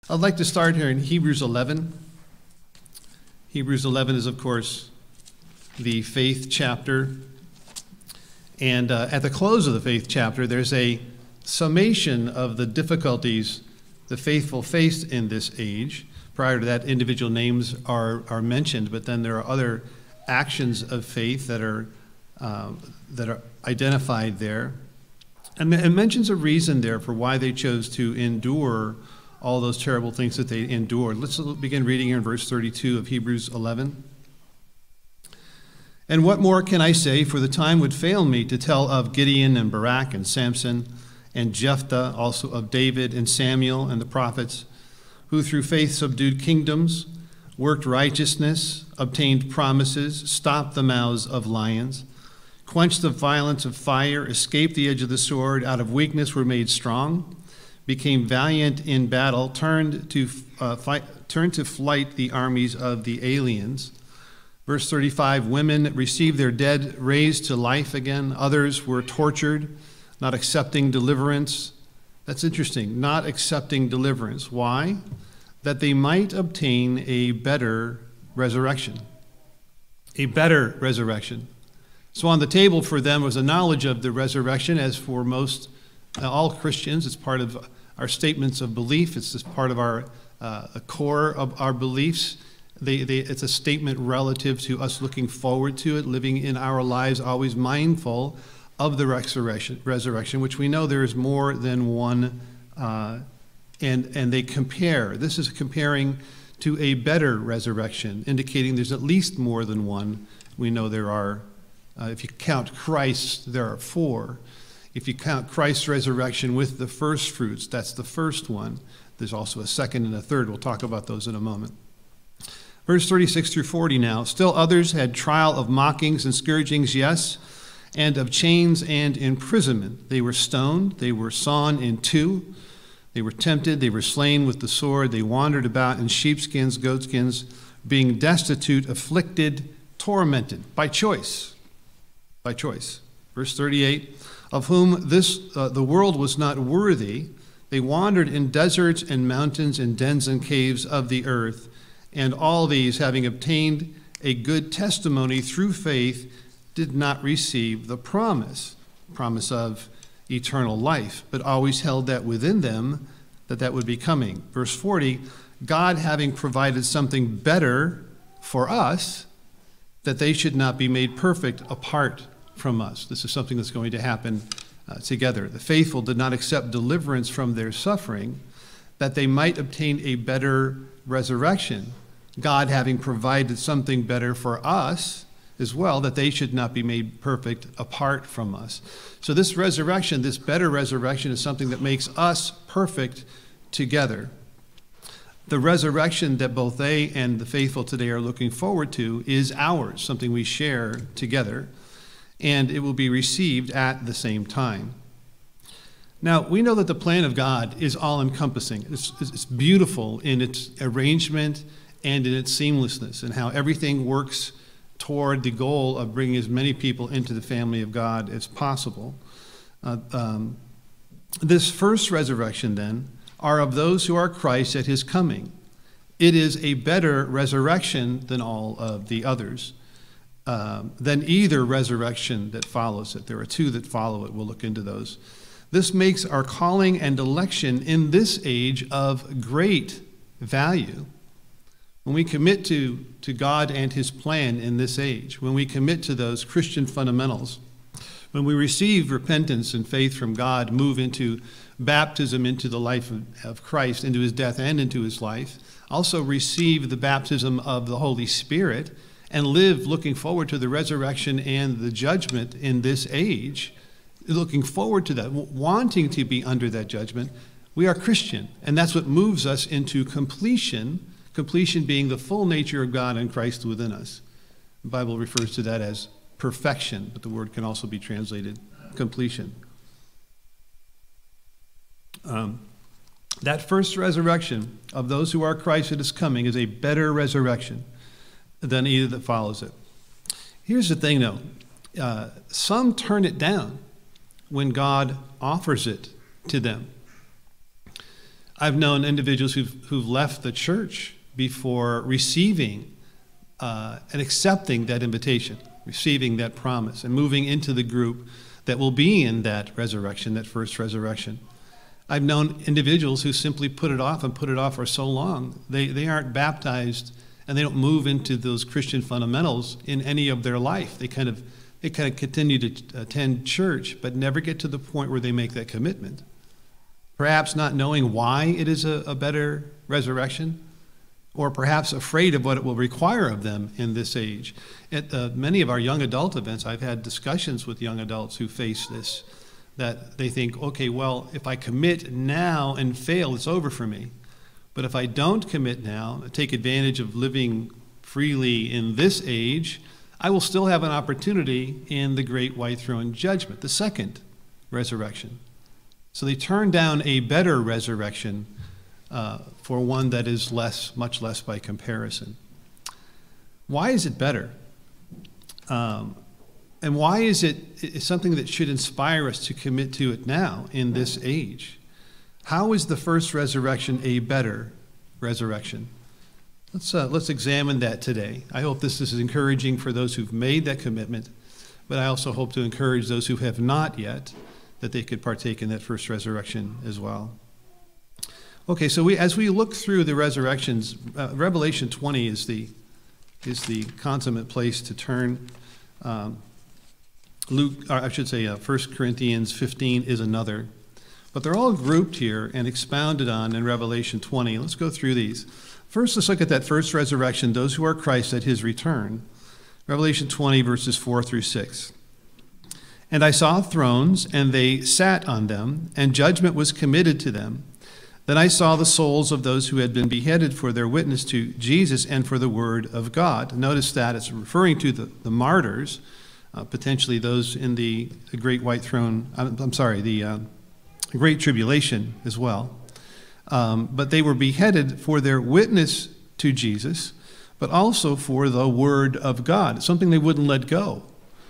I'd like to start here in Hebrews 11. Hebrews 11 is, of course, the faith chapter. And at the close of the faith chapter, there's a summation of the difficulties the faithful faced in this age. Prior to that, individual names are mentioned, but then there are other actions of faith that are identified there. And it mentions a reason there for why they chose to endure all those terrible things that they endured. Let's begin reading here in verse 32 of Hebrews 11. And what more can I say? For the time would fail me to tell of Gideon and Barak and Samson and Jephthah, also of David and Samuel and the prophets, who through faith subdued kingdoms, worked righteousness, obtained promises, stopped the mouths of lions, quenched the violence of fire, escaped the edge of the sword, out of weakness were made strong, became valiant in battle, turned to flight the armies of the aliens. Verse 35, women received their dead raised to life again. Others were tortured, not accepting deliverance. That's interesting, not accepting deliverance. Why? That they might obtain a better resurrection. A better resurrection. So on the table for them was a knowledge of the resurrection, as for most all Christians. It's part of our statements of belief. It's just part of our core of our beliefs. It's a statement relative to us looking forward to it, living in our lives always mindful of the resurrection, which we know there is more than one, and they compare. This is comparing to a better resurrection, indicating there's at least more than one. We know there are, if you count Christ, there are four. If you count Christ's resurrection with the first fruits, that's the first one. There's also a second and a third. We'll talk about those in a moment. Verse 36 through 40 now. Still others had trial of mockings and scourgings, yes, and of chains and imprisonment. They were stoned, they were sawn in two, they were tempted, they were slain with the sword, they wandered about in sheepskins, goatskins, being destitute, afflicted, tormented, by choice. By choice. Verse 38, of whom the world was not worthy, they wandered in deserts and mountains and dens and caves of the earth, and all these, having obtained a good testimony through faith, did not receive the promise of eternal life, but always held that within them that would be coming. Verse 40, God having provided something better for us, that they should not be made perfect apart from us. This is something that's going to happen together. The faithful did not accept deliverance from their suffering, that they might obtain a better resurrection. God having provided something better for us as well, that they should not be made perfect apart from us. So this resurrection, this better resurrection, is something that makes us perfect together. The resurrection that both they and the faithful today are looking forward to is ours, something we share together, and it will be received at the same time. Now, we know that the plan of God is all-encompassing. It's beautiful in its arrangement and in its seamlessness, and how everything works toward the goal of bringing as many people into the family of God as possible. This first resurrection, then, are of those who are Christ at his coming. It is a better resurrection than all of the others, than either resurrection that follows it. There are two that follow it. We'll look into those. This makes our calling and election in this age of great value. When we commit to God and his plan in this age, when we commit to those Christian fundamentals, when we receive repentance and faith from God, move into baptism into the life of Christ, into his death and into his life, also receive the baptism of the Holy Spirit, and live looking forward to the resurrection and the judgment in this age, looking forward to that, wanting to be under that judgment, we are Christian. And that's what moves us into completion being the full nature of God and Christ within us. The Bible refers to that as perfection, but the word can also be translated completion. That first resurrection of those who are Christ that is coming is a better resurrection than either that follows it. Here's the thing, though. Some turn it down when God offers it to them. I've known individuals who've left the church before receiving and accepting that invitation, receiving that promise, and moving into the group that will be in that resurrection, that first resurrection. I've known individuals who simply put it off and put it off for so long. They aren't baptized and they don't move into those Christian fundamentals in any of their life. They kind of continue to attend church, but never get to the point where they make that commitment. Perhaps not knowing why it is a better resurrection, or perhaps afraid of what it will require of them in this age. At many of our young adult events, I've had discussions with young adults who face this, that they think, okay, well, if I commit now and fail, it's over for me. But if I don't commit now, take advantage of living freely in this age, I will still have an opportunity in the great white throne judgment, the second resurrection. So they turn down a better resurrection for one that is much less by comparison. Why is it better? And why is it something that should inspire us to commit to it now in this age? How is the first resurrection a better resurrection? Let's examine that today. I hope this is encouraging for those who've made that commitment, but I also hope to encourage those who have not yet, that they could partake in that first resurrection as well. Okay, so as we look through the resurrections, Revelation 20 is the consummate place to turn. 1 Corinthians 15 is another. But they're all grouped here and expounded on in Revelation 20. Let's go through these. First, let's look at that first resurrection, those who are Christ at his return. Revelation 20, verses 4 through 6. And I saw thrones, and they sat on them, and judgment was committed to them. Then I saw the souls of those who had been beheaded for their witness to Jesus and for the word of God. Notice that it's referring to the martyrs, potentially those in the great white throne, the great tribulation as well. But they were beheaded for their witness to Jesus, but also for the word of God, something they wouldn't let go.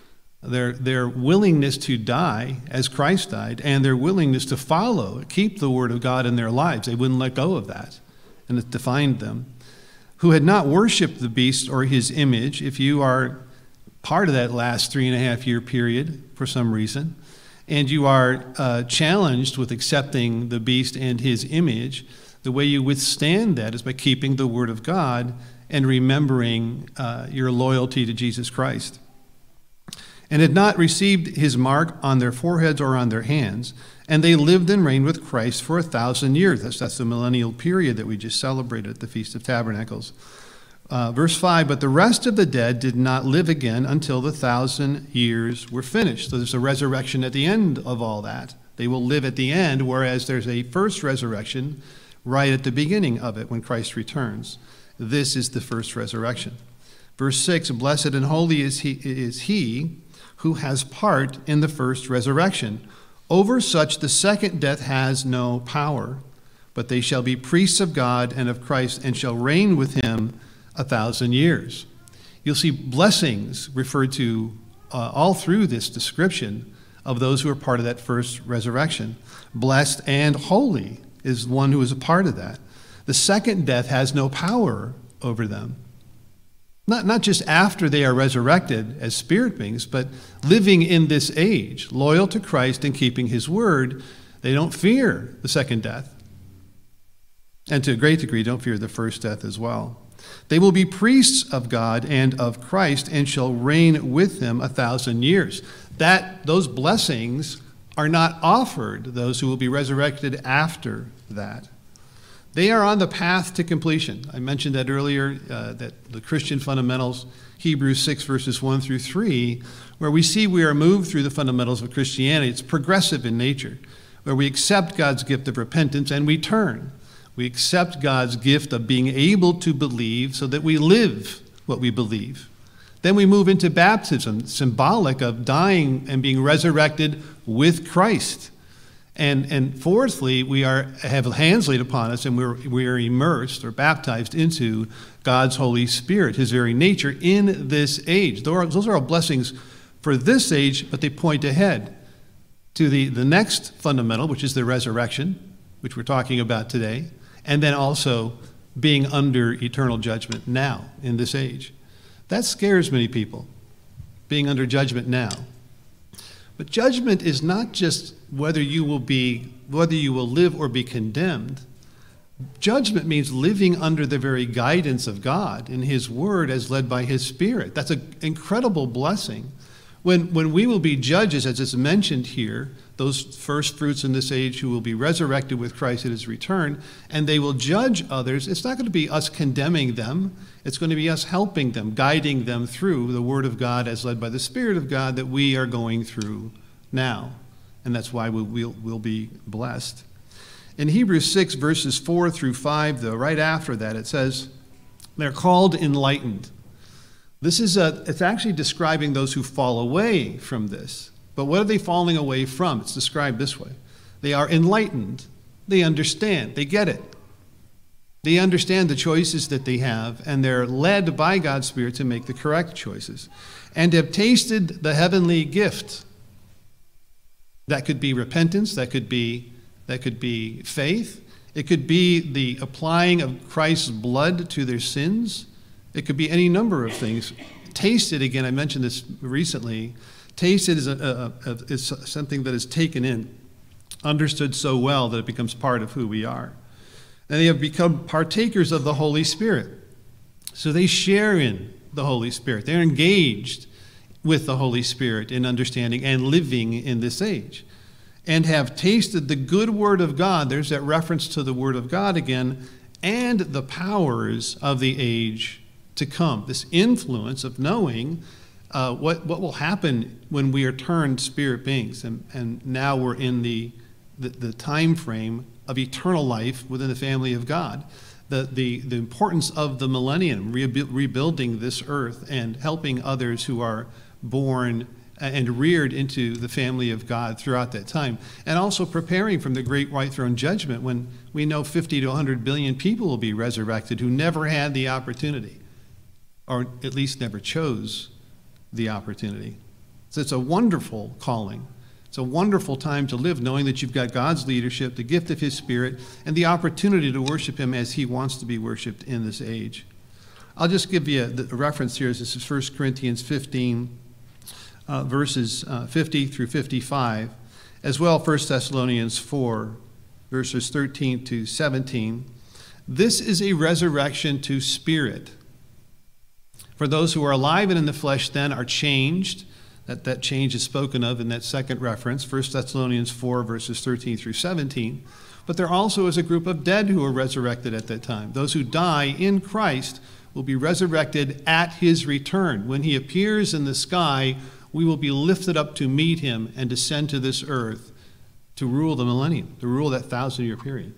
Their willingness to die as Christ died, and their willingness to keep the word of God in their lives. They wouldn't let go of that, and it defined them. Who had not worshipped the beast or his image. If you are part of that last 3.5-year period for some reason, and you are challenged with accepting the beast and his image, the way you withstand that is by keeping the word of God and remembering your loyalty to Jesus Christ. And had not received his mark on their foreheads or on their hands, and they lived and reigned with Christ for 1,000 years. That's the millennial period that we just celebrated at the Feast of Tabernacles. Verse 5, but the rest of the dead did not live again until the 1,000 years were finished. So there's a resurrection at the end of all that. They will live at the end, whereas there's a first resurrection right at the beginning of it when Christ returns. This is the first resurrection. Verse 6, blessed and holy is he who has part in the first resurrection. Over such the second death has no power, but they shall be priests of God and of Christ, and shall reign with him 1,000 years. You'll see blessings referred to all through this description of those who are part of that first resurrection. Blessed and holy is one who is a part of that. The second death has no power over them. Not just after they are resurrected as spirit beings, but living in this age, loyal to Christ and keeping his word, they don't fear the second death. And to a great degree, don't fear the first death as well. They will be priests of God and of Christ and shall reign with him 1,000 years. Those blessings are not offered those who will be resurrected after that. They are on the path to completion. I mentioned that earlier, that the Christian fundamentals, Hebrews 6 verses 1 through 3, where we see we are moved through the fundamentals of Christianity. It's progressive in nature, where we accept God's gift of repentance and we turn. We accept God's gift of being able to believe so that we live what we believe. Then we move into baptism, symbolic of dying and being resurrected with Christ. And fourthly, we have hands laid upon us, and we are immersed or baptized into God's Holy Spirit, his very nature, in this age. Those are all blessings for this age, but they point ahead to the next fundamental, which is the resurrection, which we're talking about today, and then also being under eternal judgment now in this age. That scares many people, being under judgment now. But judgment is not just whether you will live or be condemned. Judgment means living under the very guidance of God in his word as led by his Spirit. That's an incredible blessing. When we will be judges, as is mentioned here, those first fruits in this age who will be resurrected with Christ at his return, and they will judge others, it's not going to be us condemning them. It's going to be us helping them, guiding them through the word of God as led by the Spirit of God that we are going through now. And that's why we'll be blessed. In Hebrews 6, verses 4 through 5, though, right after that, it says, they're called enlightened. It's actually describing those who fall away from this. But what are they falling away from? It's described this way. They are enlightened. They understand. They get it. They understand the choices that they have, and they're led by God's Spirit to make the correct choices, and have tasted the heavenly gift. That could be repentance. That could be faith. It could be the applying of Christ's blood to their sins. It could be any number of things. Tasted, again, I mentioned this recently. Tasted is something that is taken in, understood so well that it becomes part of who we are. And they have become partakers of the Holy Spirit. So they share in the Holy Spirit. They're engaged with the Holy Spirit in understanding and living in this age. And have tasted the good word of God. There's that reference to the word of God again. And the powers of the age to come. This influence of knowing what will happen when we are turned spirit beings. And now we're in the time frame of eternal life within the family of God. The importance of the millennium, rebuilding this earth and helping others who are born and reared into the family of God throughout that time. And also preparing from the great white throne judgment when we know 50 to 100 billion people will be resurrected who never had the opportunity, or at least never chose the opportunity. So it's a wonderful calling. It's a wonderful time to live, knowing that you've got God's leadership, the gift of his Spirit, and the opportunity to worship him as he wants to be worshiped in this age. I'll just give you a reference here. This is 1 Corinthians 15, verses 50 through 55, as well 1 Thessalonians 4, verses 13 to 17. This is a resurrection to spirit. For those who are alive and in the flesh then are changed. That change is spoken of in that second reference, 1 Thessalonians 4, verses 13 through 17. But there also is a group of dead who are resurrected at that time. Those who die in Christ will be resurrected at his return. When he appears in the sky, we will be lifted up to meet him and descend to this earth to rule the millennium, to rule that 1,000-year period.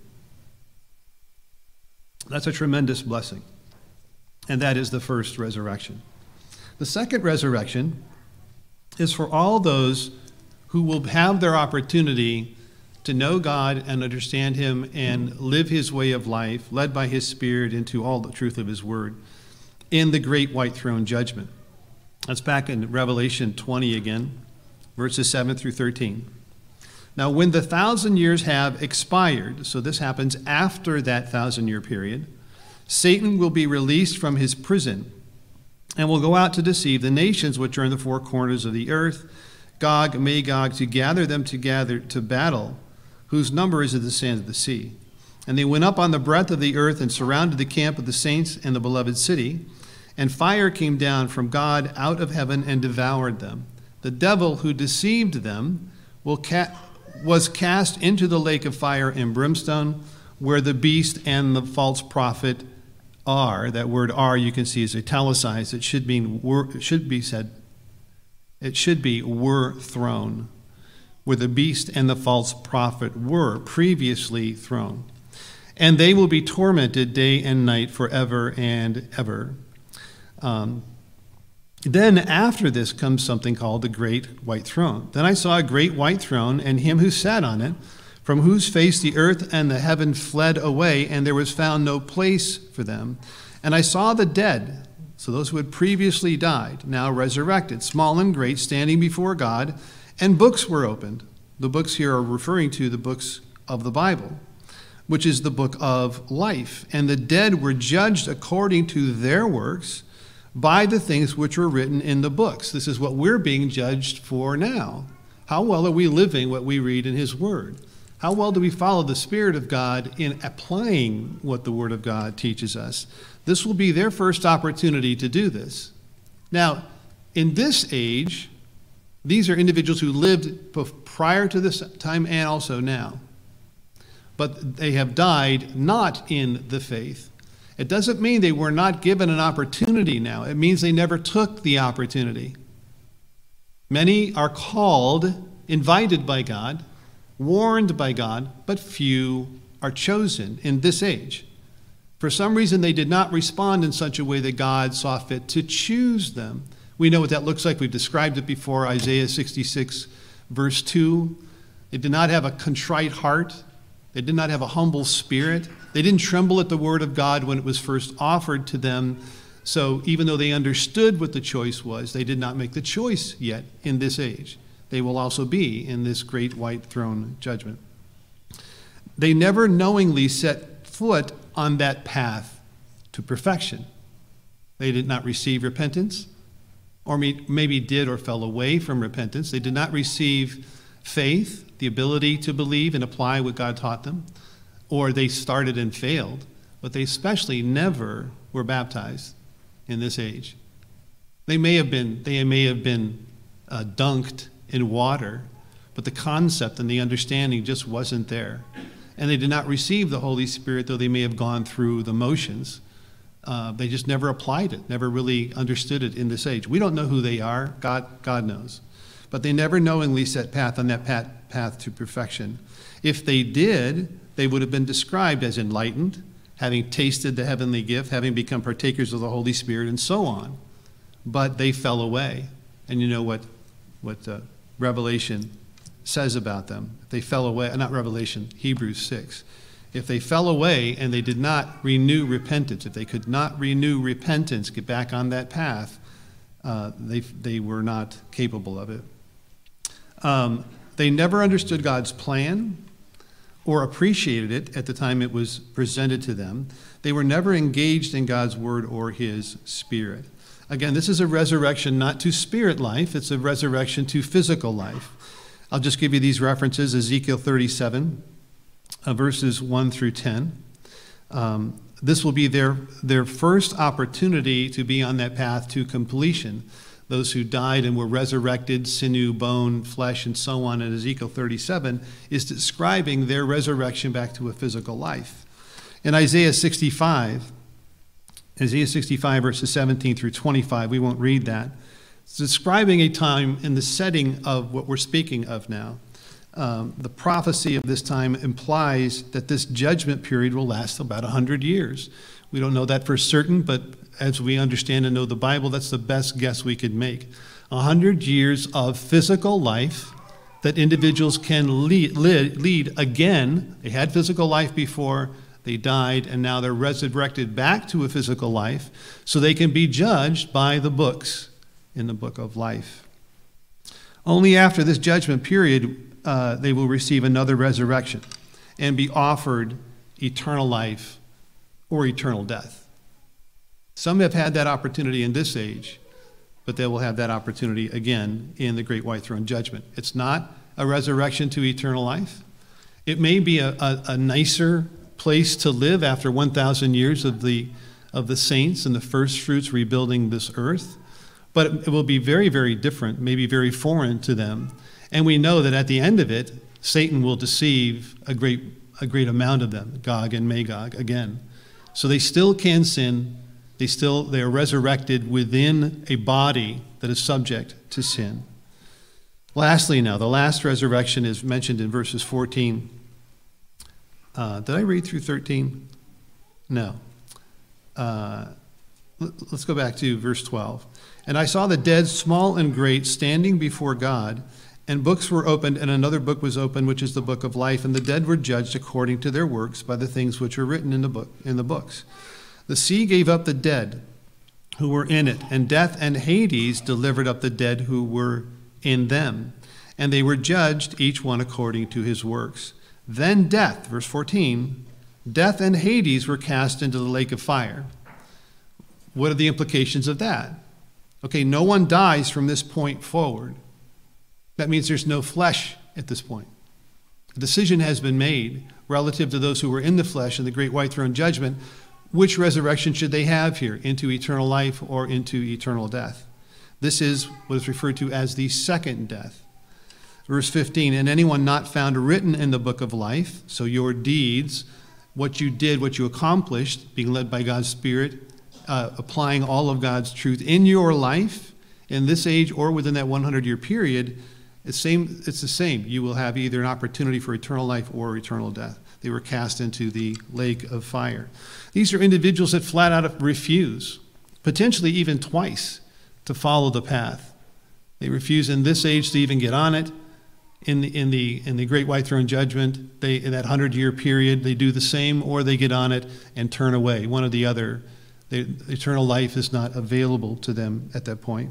That's a tremendous blessing. And that is the first resurrection. The second resurrection is for all those who will have their opportunity to know God and understand him and live his way of life, led by his Spirit into all the truth of his word, in the great white throne judgment. That's back in Revelation 20 again, verses 7 through 13. Now, when the 1,000 years have expired, so this happens after that 1,000-year period, Satan will be released from his prison and will go out to deceive the nations which are in the four corners of the earth, Gog and Magog, to gather them together to battle, whose number is as the sand of the sea. And they went up on the breadth of the earth and surrounded the camp of the saints and the beloved city. And fire came down from God out of heaven and devoured them. The devil who deceived them was cast into the lake of fire and brimstone, where the beast and the false prophet are. That word "are" you can see is italicized. It should be were thrown, where the beast and the false prophet were previously thrown. And they will be tormented day and night forever and ever. Then after this comes something called the great white throne. Then I saw a great white throne and him who sat on it, from whose face the earth and the heaven fled away, and there was found no place for them. And I saw the dead, so those who had previously died, now resurrected, small and great, standing before God, and books were opened. The books here are referring to the books of the Bible. which is the book of life. And the dead were judged according to their works by the things which were written in the books. This is what we're being judged for now. How well are we living what we read in his word? How well do we follow the Spirit of God in applying what the Word of God teaches us? This will be their first opportunity to do this. Now, in this age, these are individuals who lived prior to this time and also now. But they have died not in the faith. It doesn't mean they were not given an opportunity now. It means they never took the opportunity. Many are called, invited by God, warned by God, but few are chosen in this age. For some reason, they did not respond in such a way that God saw fit to choose them. We know what that looks like. We've described it before, Isaiah 66, verse 2. They did not have a contrite heart. They did not have a humble spirit. They didn't tremble at the word of God when it was first offered to them. So even though they understood what the choice was, they did not make the choice yet in this age. They will also be in this great white throne judgment. They never knowingly set foot on that path to perfection. They did not receive repentance, or maybe did or fell away from repentance. They did not receive faith, the ability to believe and apply what God taught them, or they started and failed, but they especially never were baptized in this age. They may have been dunked in water, but the concept and the understanding just wasn't there. And they did not receive the Holy Spirit, though they may have gone through the motions. They just never applied it, never really understood it in this age. We don't know who they are. God knows. But they never knowingly set path on that path to perfection. If they did, they would have been described as enlightened, having tasted the heavenly gift, having become partakers of the Holy Spirit, and so on. But they fell away. And you know what Revelation says about them. If they fell away, not Revelation, Hebrews 6. If they fell away and they did not renew repentance, if they could not renew repentance, get back on that path, they were not capable of it. They never understood God's plan or appreciated it at the time it was presented to them. They were never engaged in God's word or his spirit. Again, this is a resurrection not to spirit life, it's a resurrection to physical life. I'll just give you these references, Ezekiel 37, verses 1 through 10. This will be their first opportunity to be on that path to completion. Those who died and were resurrected, sinew, bone, flesh, and so on in Ezekiel 37 is describing their resurrection back to a physical life. In Isaiah 65 verses 17 through 25, we won't read that. It's describing a time in the setting of what we're speaking of now. The prophecy of this time implies that this judgment period will last about 100 years. We don't know that for certain, but as we understand and know the Bible, that's the best guess we could make. 100 years of physical life that individuals can lead again. They had physical life before, they died, and now they're resurrected back to a physical life so they can be judged by the books in the book of life. Only after this judgment period, they will receive another resurrection and be offered eternal life or eternal death. Some have had that opportunity in this age, but they will have that opportunity again in the great white throne judgment. It's not a resurrection to eternal life. It may be a nicer place to live after 1,000 years of the saints and the first fruits rebuilding this earth, but it will be very, very different, maybe very foreign to them. And we know that at the end of it, Satan will deceive a great amount of them, Gog and Magog again. So they still can sin. They are resurrected within a body that is subject to sin. Lastly now, the last resurrection is mentioned in verses 14. Did I read through 13? No. Let's go back to verse 12. And I saw the dead, small and great, standing before God, and books were opened, and another book was opened, which is the book of life, and the dead were judged according to their works by the things which were written in the books. The sea gave up the dead who were in it, and death and Hades delivered up the dead who were in them, and they were judged, each one according to his works. Then death, verse 14, Death and Hades were cast into the lake of fire. What are the implications of that? Okay, no one dies from this point forward. That means there's no flesh at this point. A decision has been made relative to those who were in the flesh in the great white throne judgment. Which resurrection should they have here? Into eternal life or into eternal death? This is what is referred to as the second death. Verse 15, and anyone not found written in the book of life, so your deeds, what you did, what you accomplished, being led by God's Spirit, applying all of God's truth in your life, in this age or within that 100-year period, it's the same. You will have either an opportunity for eternal life or eternal death. They were cast into the lake of fire. These are individuals that flat out refuse, potentially even twice, to follow the path. They refuse in this age to even get on it. In the great white throne judgment, in that 100-year period, they do the same, or they get on it and turn away, one or the other. Eternal life is not available to them at that point.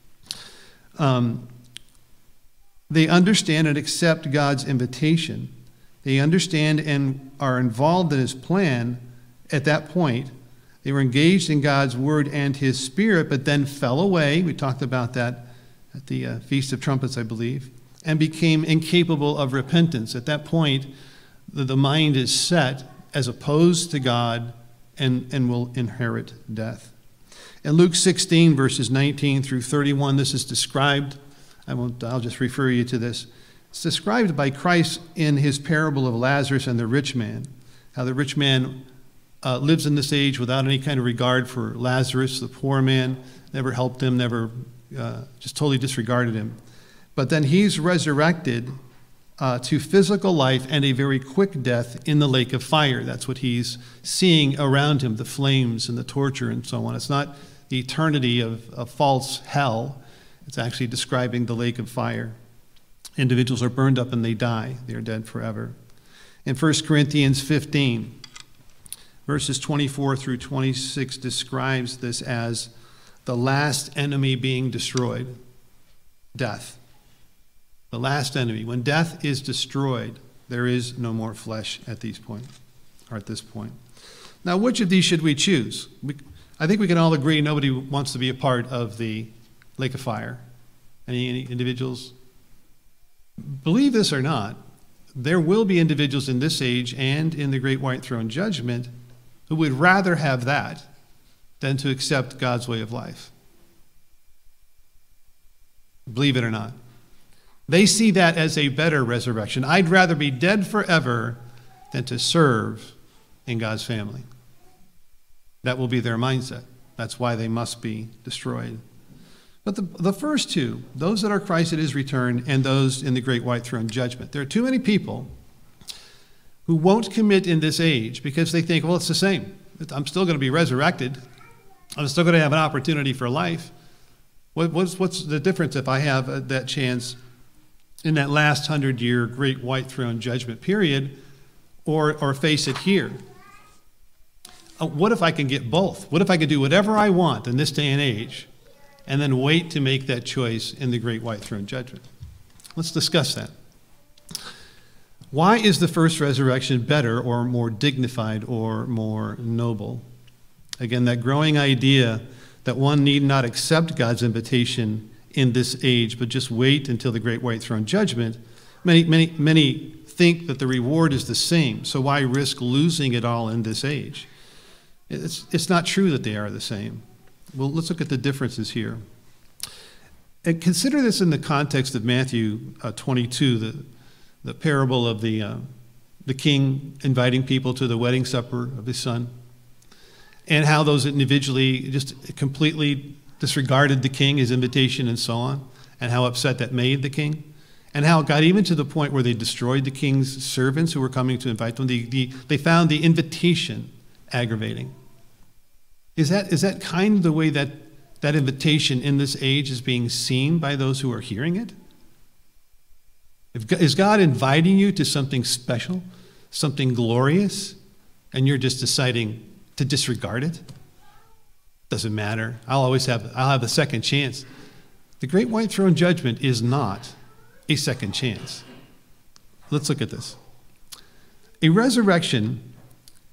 They understand and accept God's invitation. They understand and are involved in his plan at that point. They were engaged in God's word and his Spirit, but then fell away. We talked about that at the Feast of Trumpets, I believe, and became incapable of repentance. At that point, the mind is set as opposed to God and will inherit death. In Luke 16, verses 19 through 31, this is described. I'll just refer you to this. It's described by Christ in his parable of Lazarus and the rich man, how the rich man lives in this age without any kind of regard for Lazarus, the poor man, never helped him, just totally disregarded him. But then he's resurrected to physical life and a very quick death in the lake of fire. That's what he's seeing around him, the flames and the torture and so on. It's not the eternity of a false hell. It's actually describing the lake of fire. Individuals are burned up and they die. They are dead forever. In 1 Corinthians 15, verses 24 through 26 describes this as the last enemy being destroyed, death. The last enemy. When death is destroyed, there is no more flesh at this point. Now, which of these should we choose? I think we can all agree nobody wants to be a part of the lake of fire. Any individuals? Believe this or not, there will be individuals in this age and in the great white throne judgment who would rather have that than to accept God's way of life. Believe it or not. They see that as a better resurrection. I'd rather be dead forever than to serve in God's family. That will be their mindset. That's why they must be destroyed. But the first two, those that are Christ at his return and those in the great white throne judgment, there are too many people who won't commit in this age because they think, well, it's the same. I'm still going to be resurrected. I'm still going to have an opportunity for life. What's the difference if I have that chance in that last 100-year great white throne judgment period or face it here? What if I can get both? What if I can do whatever I want in this day and age and then wait to make that choice in the great white throne judgment? Let's discuss that. Why is the first resurrection better or more dignified or more noble? Again, that growing idea that one need not accept God's invitation in this age, but just wait until the great white throne judgment. Many think that the reward is the same, so why risk losing it all in this age? It's not true that they are the same. Well, let's look at the differences here. And consider this in the context of Matthew 22, the parable of the king inviting people to the wedding supper of his son, and how those individually just completely disregarded the king, his invitation, and so on, and how upset that made the king, and how it got even to the point where they destroyed the king's servants who were coming to invite them. They found the invitation aggravating. Is that kind of the way that invitation in this age is being seen by those who are hearing it? Is God inviting you to something special, something glorious, and you're just deciding to disregard it? Doesn't matter. I'll have a second chance. The great white throne judgment is not a second chance. Let's look at this. A resurrection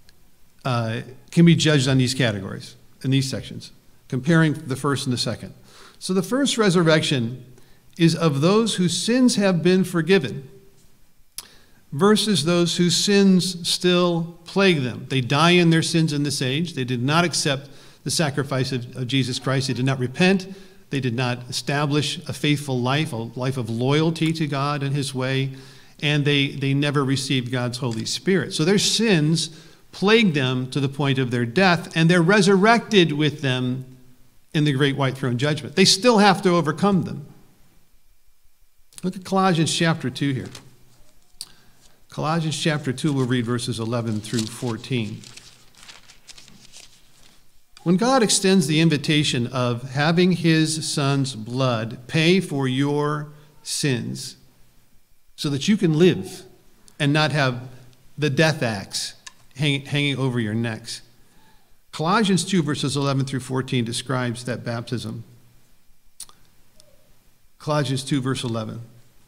can be judged on these categories, in these sections, comparing the first and the second. So the first resurrection is of those whose sins have been forgiven versus those whose sins still plague them. They die in their sins in this age. They did not accept the sacrifice of Jesus Christ. They did not repent. They did not establish a faithful life, a life of loyalty to God and his way, and they never received God's Holy Spirit. So their sins plagued them to the point of their death, and they're resurrected with them in the great white throne judgment. They still have to overcome them. Look at Colossians chapter 2 here. Colossians chapter 2, we'll read verses 11 through 14. When God extends the invitation of having his son's blood pay for your sins so that you can live and not have the death axe hanging over your necks, Colossians 2, verses 11 through 14 describes that baptism. Colossians 2, verse 11.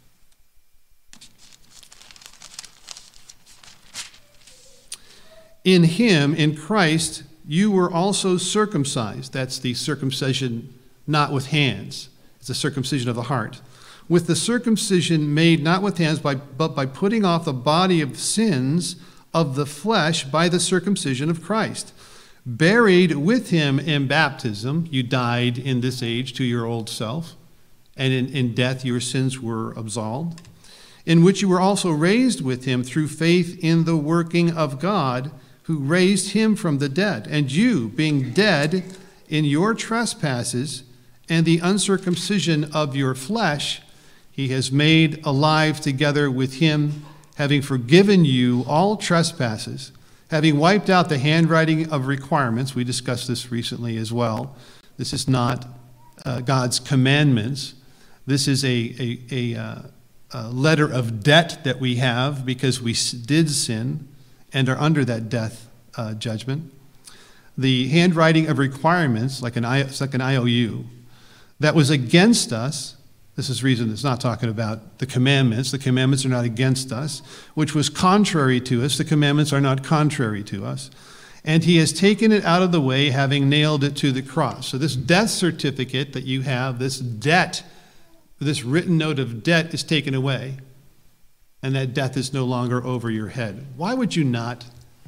In him, in Christ, you were also circumcised. That's the circumcision not with hands. It's the circumcision of the heart. With the circumcision made not with hands, but by putting off the body of sins of the flesh by the circumcision of Christ. Buried with him in baptism, you died in this age to your old self, and in death your sins were absolved, in which you were also raised with him through faith in the working of God, who raised him from the dead. And you, being dead in your trespasses and the uncircumcision of your flesh, he has made alive together with him, having forgiven you all trespasses, having wiped out the handwriting of requirements. We discussed this recently as well. This is not God's commandments. This is a letter of debt that we have because we did sin and are under that death judgment. The handwriting of requirements, like an IOU, that was against us. This is reason it's not talking about the commandments. The commandments are not against us, which was contrary to us. The commandments are not contrary to us. And he has taken it out of the way, having nailed it to the cross. So this death certificate that you have, this debt, this written note of debt is taken away. And that death is no longer over your head. Why would you not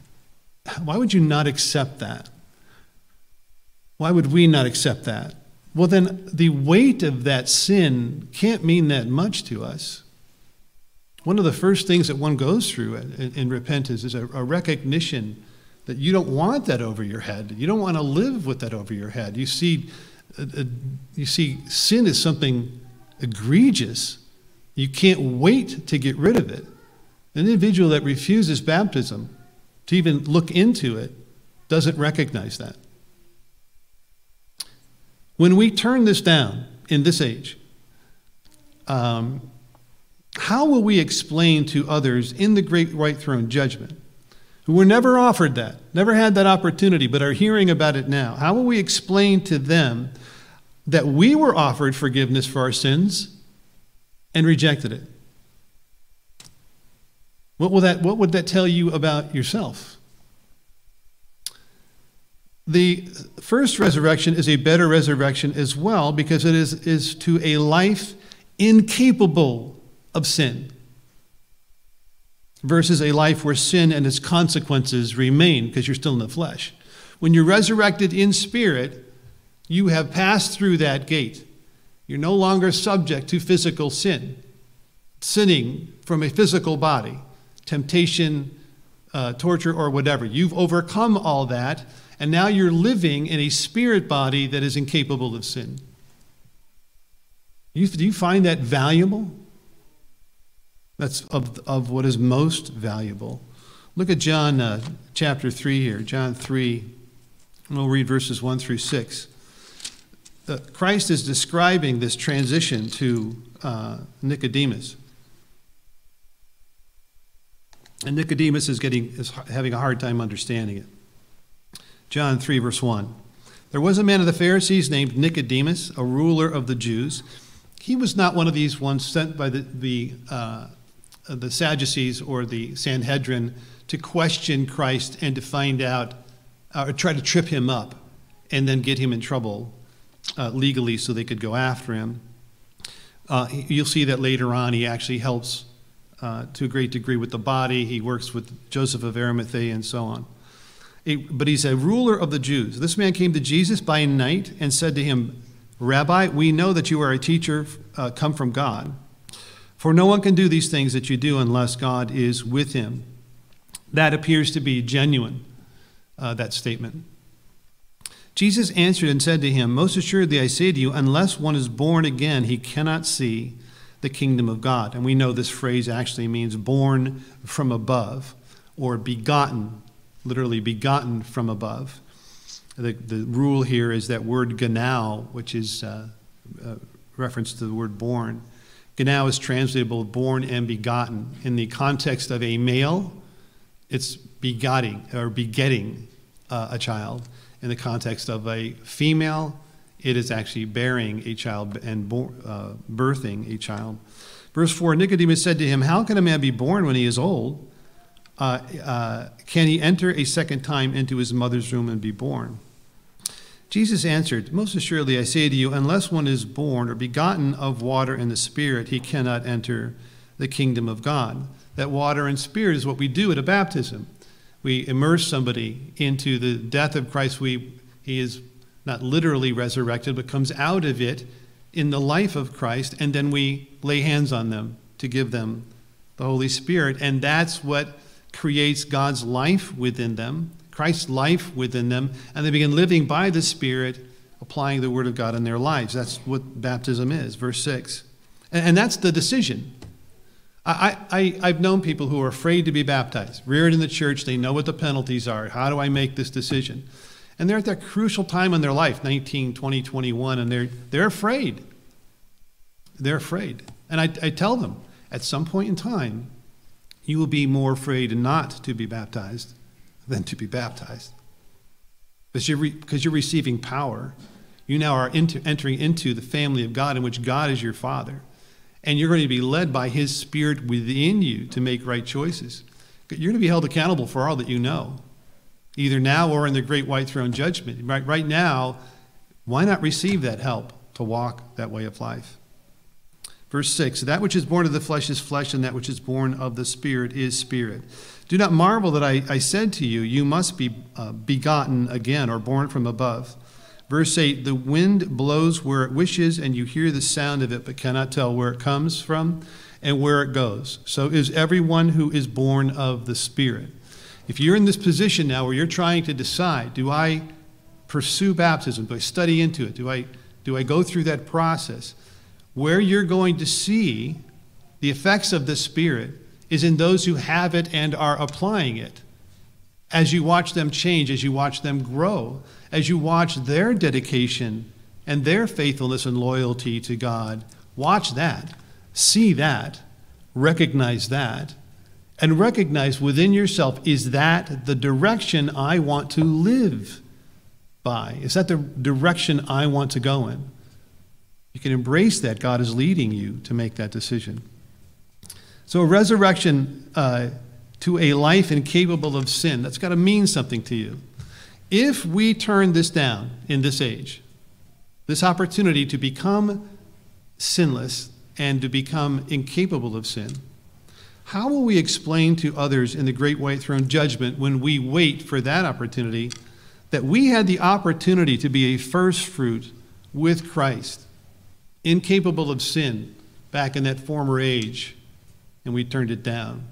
accept that? Why would we not accept that? Well, then the weight of that sin can't mean that much to us. One of the first things that one goes through in repentance is a recognition that you don't want that over your head. You don't want to live with that over your head. You see sin as something egregious. You can't wait to get rid of it. An individual that refuses baptism, to even look into it, doesn't recognize that. When we turn this down in this age, how will we explain to others in the great white throne judgment, who were never offered that, never had that opportunity, but are hearing about it now? How will we explain to them that we were offered forgiveness for our sins and rejected it? What would that tell you about yourself? The first resurrection is a better resurrection as well, because it is to a life incapable of sin versus a life where sin and its consequences remain because you're still in the flesh. When you're resurrected in spirit, you have passed through that gate. You're no longer subject to physical sin, sinning from a physical body, temptation, torture, or whatever. You've overcome all that, and now you're living in a spirit body that is incapable of sin. Do you find that valuable? That's of what is most valuable. Look at John chapter 3 here. John 3, and we'll read verses 1 through 6. Christ is describing this transition to Nicodemus. And Nicodemus is having a hard time understanding it. John 3, verse 1. There was a man of the Pharisees named Nicodemus, a ruler of the Jews. He was not one of these ones sent by the the Sadducees or the Sanhedrin to question Christ and to find out, or try to trip him up and then get him in trouble legally so they could go after him. You'll see that later on he actually helps to a great degree with the body. He works with Joseph of Arimathea and so on. But he's a ruler of the Jews. This man came to Jesus by night and said to him, "Rabbi, we know that you are a teacher come from God. For no one can do these things that you do unless God is with him." That appears to be genuine, that statement. Jesus answered and said to him, "Most assuredly I say to you, unless one is born again, he cannot see the kingdom of God." And we know this phrase actually means born from above, or begotten, literally begotten from above. The rule here is that word ganao, which is reference to the word born. Ganao is translatable born and begotten. In the context of a male, it's begetting a child. In the context of a female, it is actually bearing a child and birthing a child. Verse 4, Nicodemus said to him, "How can a man be born when he is old? Can he enter a second time into his mother's womb and be born?" Jesus answered, "Most assuredly I say to you, unless one is born or begotten of water and the Spirit, he cannot enter the kingdom of God." That water and Spirit is what we do at a baptism. We immerse somebody into the death of Christ. He is not literally resurrected, but comes out of it in the life of Christ, and then we lay hands on them to give them the Holy Spirit, and that's what creates God's life within them, Christ's life within them, and they begin living by the Spirit, applying the Word of God in their lives. That's what baptism is, verse 6. And that's the decision. I've known people who are afraid to be baptized, reared in the church, they know what the penalties are. How do I make this decision? And they're at that crucial time in their life, 19, 20, 21, and they're afraid. They're afraid. And I tell them, at some point in time, you will be more afraid not to be baptized than to be baptized. Because you're receiving power. You now are entering into the family of God in which God is your Father. And you're going to be led by His Spirit within you to make right choices. You're going to be held accountable for all that you know, either now or in the great white throne judgment. Right now, why not receive that help to walk that way of life? Verse 6, that which is born of the flesh is flesh, and that which is born of the Spirit is spirit. Do not marvel that I said to you, you must be begotten again, or born from above. Verse 8, the wind blows where it wishes, and you hear the sound of it, but cannot tell where it comes from and where it goes. So is everyone who is born of the Spirit. If you're in this position now where you're trying to decide, do I pursue baptism? Do I study into it? Do I go through that process? Where you're going to see the effects of the Spirit is in those who have it and are applying it. As you watch them change, as you watch them grow, as you watch their dedication and their faithfulness and loyalty to God, watch that, see that, recognize that, and recognize within yourself, is that the direction I want to live by? Is that the direction I want to go in? You can embrace that God is leading you to make that decision. So a resurrection to a life incapable of sin, that's got to mean something to you. If we turn this down in this age, this opportunity to become sinless and to become incapable of sin, how will we explain to others in the great white throne judgment, when we wait for that opportunity, that we had the opportunity to be a first fruit with Christ, incapable of sin back in that former age, and we turned it down?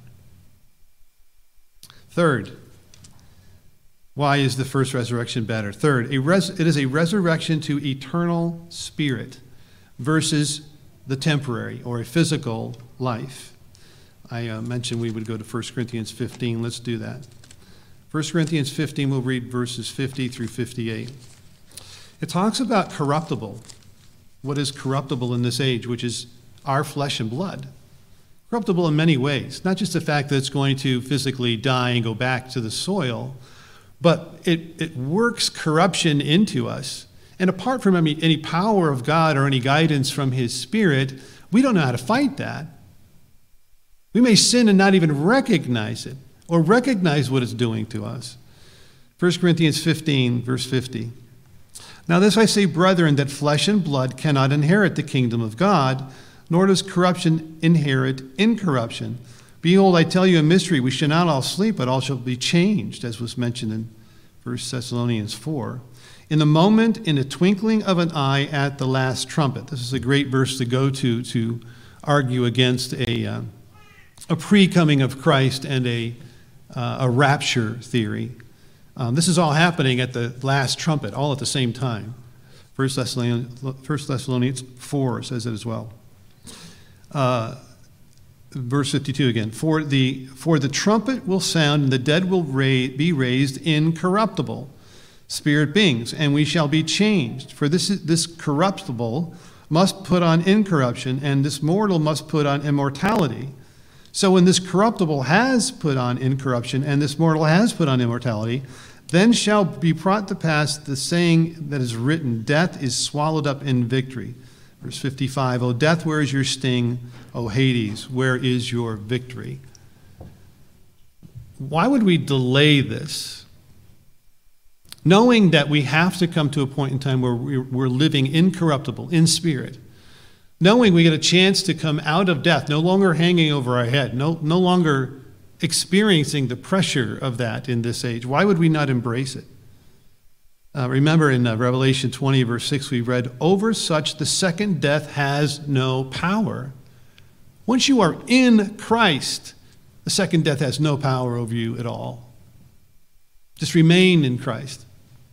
Third, why is the first resurrection better? Third, it is a resurrection to eternal spirit versus the temporary or a physical life. I mentioned we would go to 1 Corinthians 15. Let's do that. 1 Corinthians 15, we'll read verses 50 through 58. It talks about corruptible, what is corruptible in this age, which is our flesh and blood. Corruptible in many ways, not just the fact that it's going to physically die and go back to the soil, but it works corruption into us. And apart from any power of God or any guidance from His Spirit, we don't know how to fight that. We may sin and not even recognize it or recognize what it's doing to us. 1 Corinthians 15, verse 50. Now this I say, brethren, that flesh and blood cannot inherit the kingdom of God, nor does corruption inherit incorruption. Behold, I tell you a mystery. We shall not all sleep, but all shall be changed, as was mentioned in 1 Thessalonians 4. In the moment, in a twinkling of an eye at the last trumpet. This is a great verse to go to argue against a pre-coming of Christ and a rapture theory. This is all happening at the last trumpet, all at the same time. 1 Thessalonians 4 says it as well. Verse 52 again. For the trumpet will sound, and the dead will be raised incorruptible, spirit beings, and we shall be changed. For this corruptible must put on incorruption, and this mortal must put on immortality. So when this corruptible has put on incorruption, and this mortal has put on immortality, then shall be brought to pass the saying that is written, death is swallowed up in victory. Verse 55, O death, where is your sting? O Hades, where is your victory? Why would we delay this? Knowing that we have to come to a point in time where we're living incorruptible, in spirit. Knowing we get a chance to come out of death, no longer hanging over our head, no longer experiencing the pressure of that in this age. Why would we not embrace it? Remember in Revelation 20, verse 6, we read, over such the second death has no power. Once you are in Christ, the second death has no power over you at all. Just remain in Christ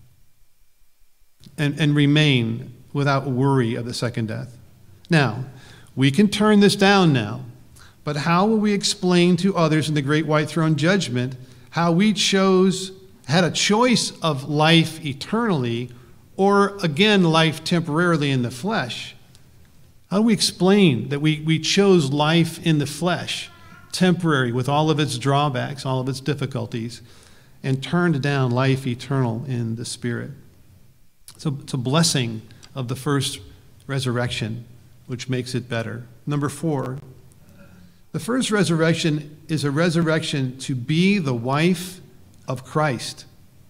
and remain without worry of the second death. Now, we can turn this down now, but how will we explain to others in the great white throne judgment how we had a choice of life eternally or, again, life temporarily in the flesh? How do we explain that we chose life in the flesh, temporary, with all of its drawbacks, all of its difficulties, and turned down life eternal in the Spirit? So it's a blessing of the first resurrection, which makes it better. Number 4, the first resurrection is a resurrection to be the wife of Christ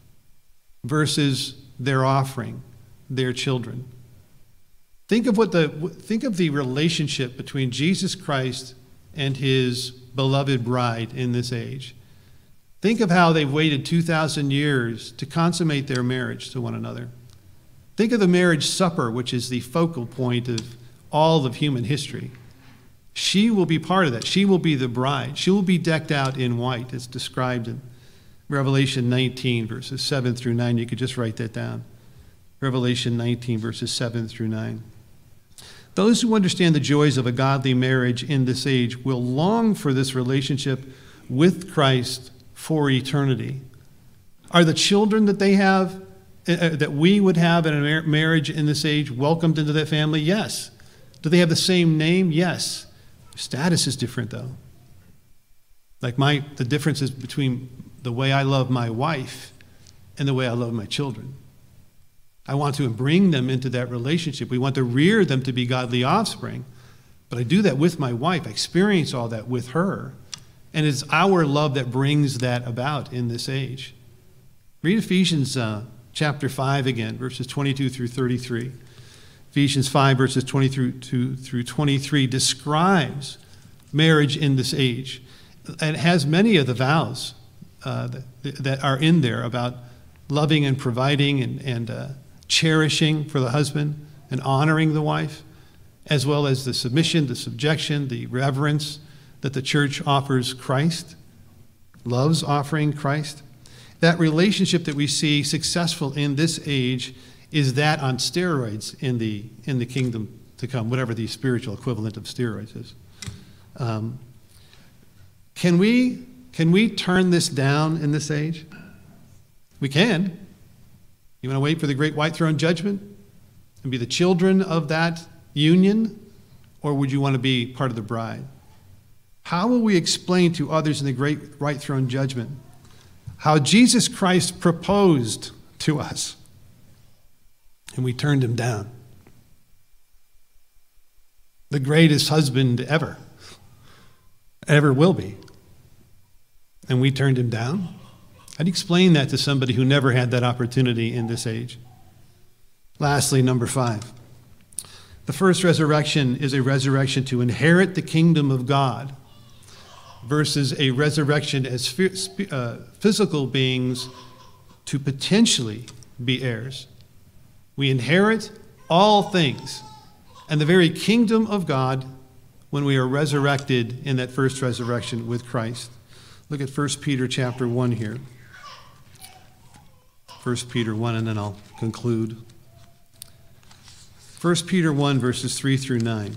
versus their offering, their children. Think of the relationship between Jesus Christ and his beloved bride in this age. Think of how they've waited 2,000 years to consummate their marriage to one another. Think of the marriage supper, which is the focal point of all of human history. She will be part of that. She will be the bride. She will be decked out in white, as described in Revelation 19, verses 7 through 9. You could just write that down. Revelation 19, verses 7 through 9. Those who understand the joys of a godly marriage in this age will long for this relationship with Christ for eternity. Are the children that they have, that we would have in a marriage in this age, welcomed into that family? Yes. Do they have the same name? Yes. Status is different, though. Like the difference is between the way I love my wife and the way I love my children. I want to bring them into that relationship. We want to rear them to be godly offspring. But I do that with my wife. I experience all that with her. And it's our love that brings that about in this age. Read Ephesians chapter 5 again, verses 22 through 33. Ephesians 5, verses 22 through 23 describes marriage in this age. And it has many of the vows that are in there about loving and providing and cherishing for the husband and honoring the wife, as well as the submission, the subjection, the reverence that the church offers Christ, loves offering Christ. That relationship that we see successful in this age is that on steroids in the kingdom to come, whatever the spiritual equivalent of steroids is. Can we turn this down in this age? We can. You want to wait for the great white throne judgment and be the children of that union? Or would you want to be part of the bride? How will we explain to others in the great white throne judgment how Jesus Christ proposed to us and we turned him down? The greatest husband ever. ever will be. And we turned him down? How do you explain that to somebody who never had that opportunity in this age? Lastly, number 5. The first resurrection is a resurrection to inherit the kingdom of God versus a resurrection as physical beings to potentially be heirs. We inherit all things and the very kingdom of God when we are resurrected in that first resurrection with Christ. Look at 1 Peter chapter 1 here. 1 Peter 1, and then I'll conclude. 1 Peter 1, verses 3 through 9.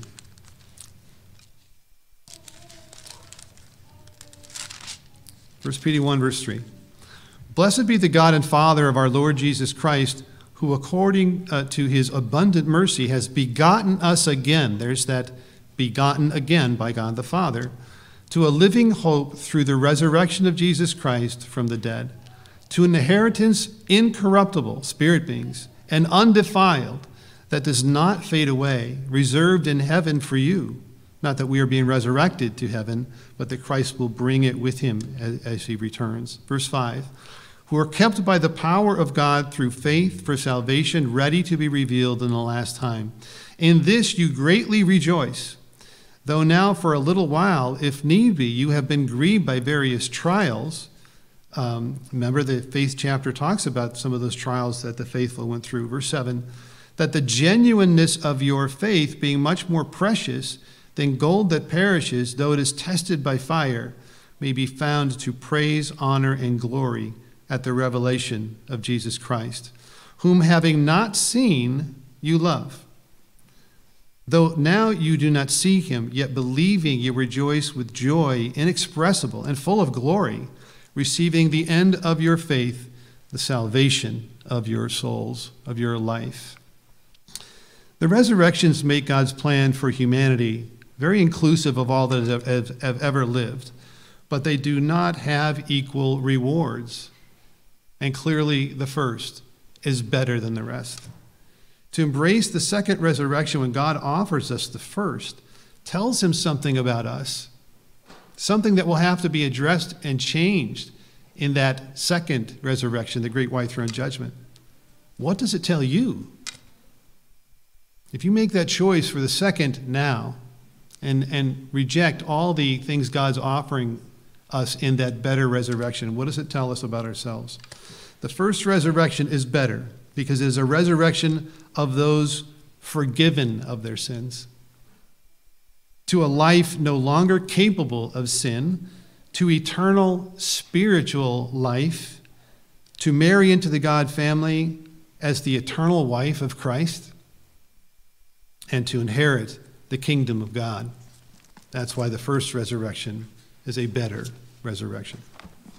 First Peter 1, verse 3. Blessed be the God and Father of our Lord Jesus Christ, who according to his abundant mercy has begotten us again. There's that begotten again by God the Father, to a living hope through the resurrection of Jesus Christ from the dead, to an inheritance incorruptible, spirit beings, and undefiled, that does not fade away, reserved in heaven for you. Not that we are being resurrected to heaven, but that Christ will bring it with him as he returns. Verse 5, who are kept by the power of God through faith for salvation, ready to be revealed in the last time. In this you greatly rejoice, though now for a little while, if need be, you have been grieved by various trials. Remember, the faith chapter talks about some of those trials that the faithful went through. Verse 7, that the genuineness of your faith, being much more precious than gold that perishes, though it is tested by fire, may be found to praise, honor, and glory at the revelation of Jesus Christ, whom having not seen, you love. Though now you do not see him, yet believing you rejoice with joy inexpressible and full of glory, receiving the end of your faith, the salvation of your souls, of your life. The resurrections make God's plan for humanity very inclusive of all that have ever lived, but they do not have equal rewards. And clearly the first is better than the rest. To embrace the second resurrection when God offers us the first tells him something about us, something that will have to be addressed and changed in that second resurrection, the great white throne judgment. What does it tell you? If you make that choice for the second now and reject all the things God's offering us in that better resurrection, what does it tell us about ourselves? The first resurrection is better because it is a resurrection of those forgiven of their sins, to a life no longer capable of sin, to eternal spiritual life, to marry into the God family as the eternal wife of Christ, and to inherit the kingdom of God. That's why the first resurrection is a better resurrection.